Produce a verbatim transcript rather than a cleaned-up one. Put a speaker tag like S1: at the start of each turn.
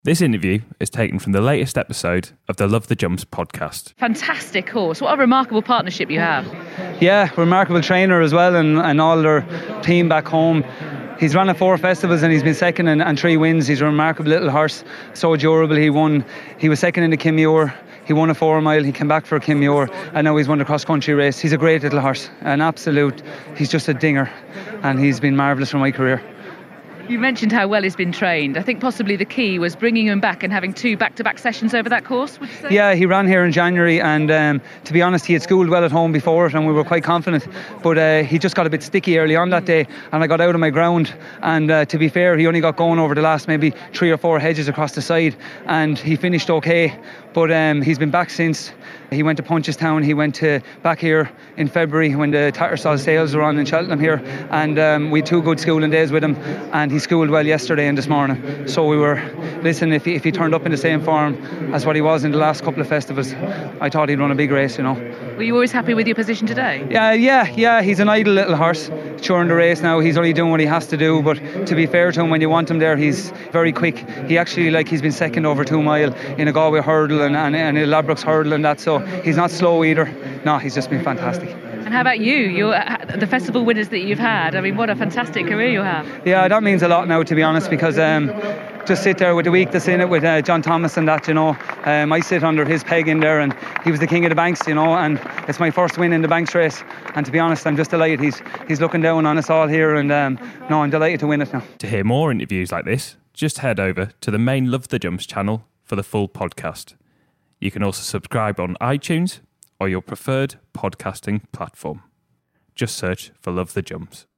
S1: This interview is taken from the latest episode of the Love the Jumps podcast.
S2: Fantastic horse. What a remarkable partnership you have.
S3: Yeah, remarkable trainer as well, and, and all their team back home. He's run at four festivals and he's been second and, and three wins. He's a remarkable little horse, so durable. He won. He was second in the Kinmure. He won a four mile. He came back for a Kinmure, and now he's won the cross country race. He's a great little horse, an absolute. He's just a dinger, and he's been marvellous for my career.
S2: You mentioned how well he's been trained. I think possibly the key was bringing him back and having two back-to-back sessions over that course, would you say?
S3: Yeah, he ran here in January, and um, to be honest, he had schooled well at home before it, and we were quite confident. But uh, he just got a bit sticky early on that day, and I got out of my ground. And uh, to be fair, he only got going over the last maybe three or four hedges across the side, and he finished okay. But um, he's been back since. He went to Punchestown. He went to back here in February when the Tattersall sales were on in Cheltenham here, and um, we had two good schooling days with him, and he schooled well yesterday and this morning. So we were, listen, if he, if he turned up in the same form as what he was in the last couple of festivals, I thought he'd run a big race, you know.
S2: Were you always happy with your position today?
S3: Yeah, yeah, yeah. He's an idle little horse. During the race now, he's only doing what he has to do. But to be fair to him, when you want him there, he's very quick. He actually, like, he's been second over two mile in a Galway hurdle and, and, and a Ladbrokes hurdle and that. So he's not slow either. No, he's just been fantastic.
S2: And how about you? You're the festival winners that you've had. I mean, what a fantastic career you have.
S3: Yeah, that means a lot now, to be honest, because um, just sit there with the week that's in it with uh, John Thomas and that, you know. Um, I sit under his peg in there, and he was the king of the banks, you know, and it's my first win in the banks race. And to be honest, I'm just delighted. He's he's looking down on us all here, and um, no, I'm delighted to win it now.
S1: To hear more interviews like this, just head over to the main Love the Jumps channel for the full podcast. You can also subscribe on iTunes or your preferred podcasting platform. Just search for Love the Jumps.